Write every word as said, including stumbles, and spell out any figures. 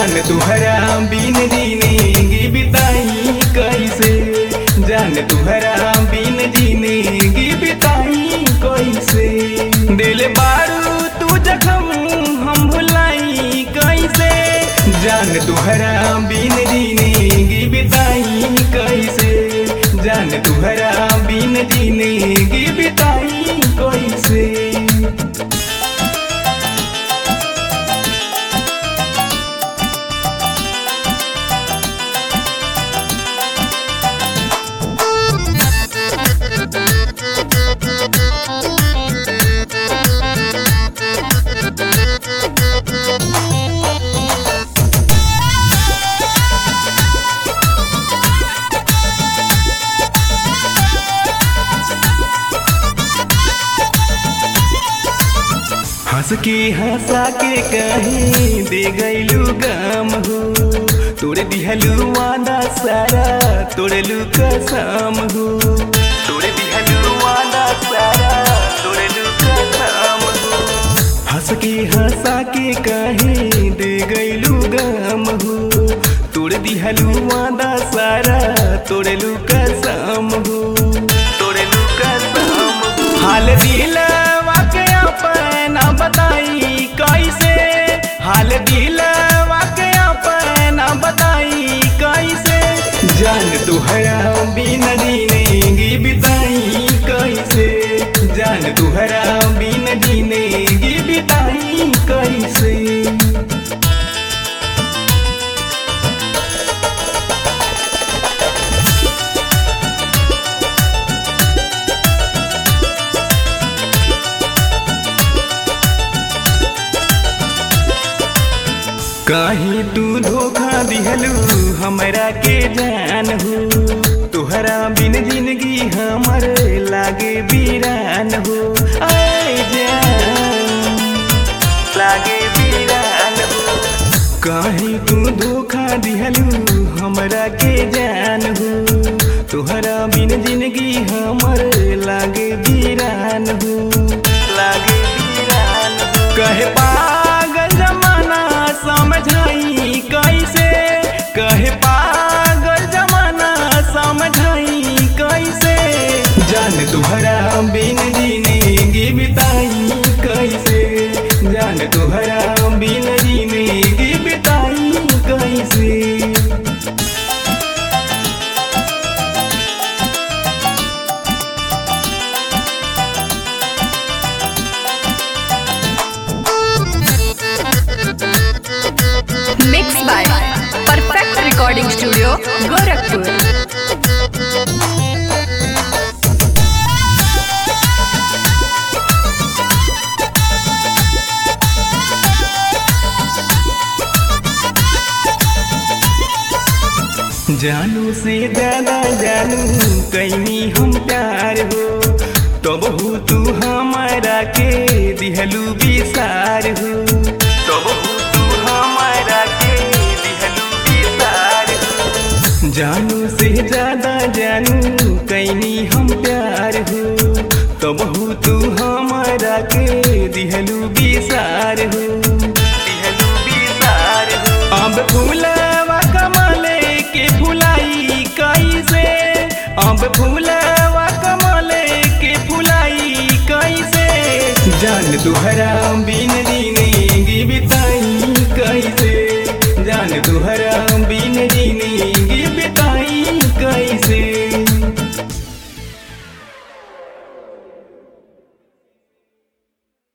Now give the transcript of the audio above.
जान तुहरा बिन जिंदगी बिताई कैसे, जान तुहरा बिन जिंदगी बिताई कैसे। दिल बारू तू जखम हम भुलाई कैसे, जान तुहरा बिन जिंदगी बिताई कैसे, जान तुहरा बिन जिंदगी बिताई कैसे। हंस के हंसा के कहीं दे गईलू गम हो, तोड़ दिहलू वादा सारा तोड़लू कसम हो, तोड़ दिहलू वादा सारा तोड़लू कसम हो। हंस के हंसा के कहीं दे गईलू गम हो, तोड़ दिहलू वादा सारा तोड़लू कसम हो, तोड़लू कसम हो। हाल दिलवा के अपना बताई कैसे, हाल दिलवा के अपना बताई कैसे। जान तुहरा बिन जिंदगी बिताई कैसे, जान तुहरा बिन जिंदगी बिताई कैसे। कहीं तू धोखा दिहलू हमरा के जान हो, तुहरा बिन जिंदगी हमर लागे वीरान हो। आए जान लागे वीरान हो, कहीं तू धोखा दिहलू हमरा के जान हो, तुहरा बिन जिंदगी हमर लागे वीरान हो, लागे वीरान हो। कहे पागल जमाना समझाई कैसे, कहे पागल जमाना समझाई कैसे। जान तुहरा बिन जिंदगी बिताई कैसे, जान तुहरा बिन जिंदगी बिताई कैसे। Mixed by Perfect Recording Studio, Gorakhpur. जानू से ज्यादा जानू कैनी हम प्यार हो, तब हो तू हमारा के दिहलू विसार हो, तब हो तू हमारा के दिहलू विसार हो। जानू से ज्यादा जानू कैनी हम प्यार हो, तब हो तू हमारा के दिहलू विसार हो, दिहलू विसार हो। अब फूलवा कमले के फुलाई कैसे, अब फूलवा कमले के फुलाई कैसे। जान तुहरा बिन